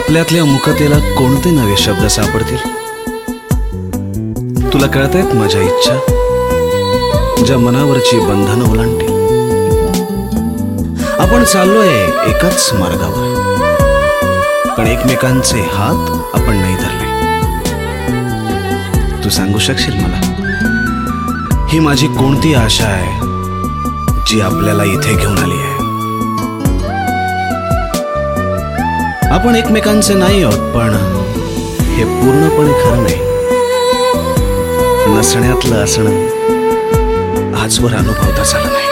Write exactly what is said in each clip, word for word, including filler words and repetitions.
आपल्यातल्या मुखतेला कोणते नवे शब्द सापडतील? तुला कळतायत माझ्या इच्छा, ज्या मनावरची बंधन ओलांडतील. आपण चाललोय एकाच मार्गावर, पण एकमेकांचे हात आपण नाही धरले. तू सांगू शकशील मला, ही माझी कोणती आशा आहे जी आपल्याला इथे घेऊन आली आहे? आपण एकमेकांचे नाही आहोत, पण हे पूर्णपणे खरं नाही. नसण्यातलं असणं आजवर अनुभवता झालं नाही.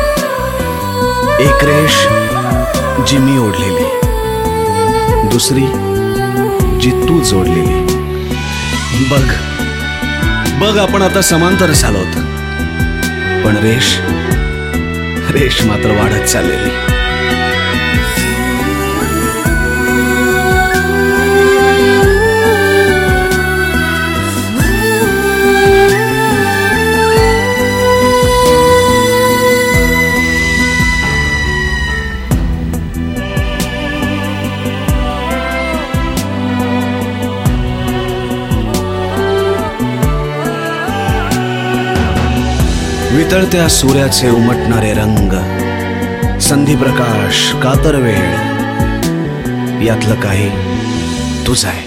एक रेष जी मी ओढलेली, दुसरी जी तू जोडलेली. बघ बघ आपण आता समांतर झालोत, पण रेष रेष मात्र वाढत चाललेली. वितळत्या सूर्याचे उमटणारे रंग, संधी प्रकाश, कातर वेळ, यातलं काही तुझं आहे,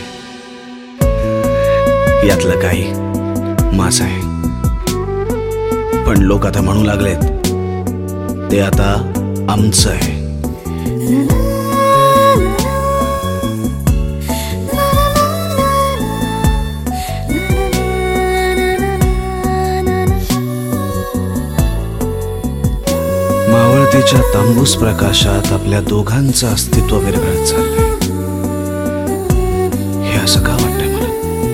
यातलं काही माझं आहे. पण लोक आता म्हणू लागलेत ते आता आमचं आहे. मावळतीच्या तांबूस प्रकाशात आपल्या दोघांचं अस्तित्व विरघळत चाललंय. हे असं का वाटतंय मला?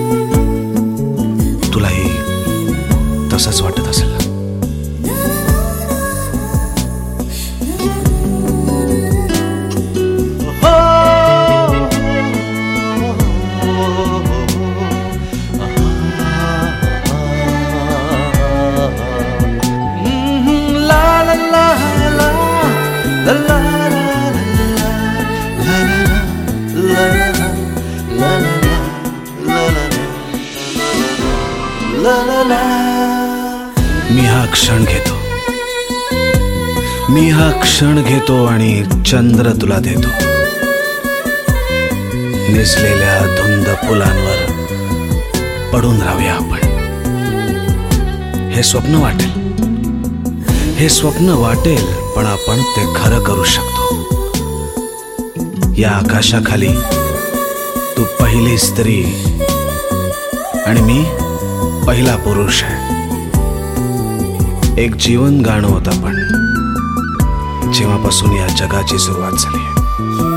तुलाही तसंच वाटत असेल ना? मी हा क्षण घेतो, मी हा क्षण घेतो आणि चंद्र तुला देतो. निजलेल्या धुंद फुलांवर पडून राहूया आपण. हे स्वप्न वाटेल, हे स्वप्न वाटेल, पण आपण ते खरं करू शकतो. या आकाशाखाली तू पहिली स्त्री आणि मी पहिला पुरुष आहे. एक जीवन गाणं होतं पण जेव्हापासून या जगाची सुरुवात झाली आहे.